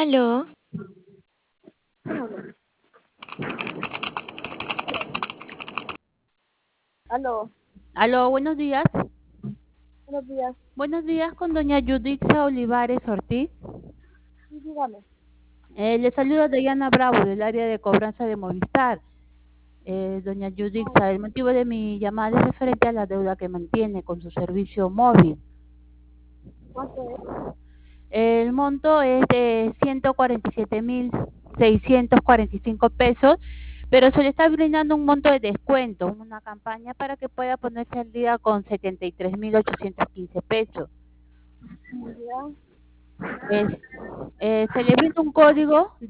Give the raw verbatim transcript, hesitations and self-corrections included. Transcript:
Aló, Aló, Aló, buenos días. buenos días. Buenos días con doña Yudixa Olivares Ortiz. Sí, dígame. Eh, le saluda Diana Bravo del área de cobranza de Movistar. Eh, doña Ah, Yudixa, el motivo de mi llamada es referente a la deuda que mantiene con su servicio móvil. ¿cuánto es? El monto es de ciento cuarenta y siete mil seiscientos cuarenta y cinco pesos, pero se le está brindando un monto de descuento, una campaña para que pueda ponerse al día con setenta y tres mil ochocientos quince pesos. Ya. Es- eh, se le brinda un código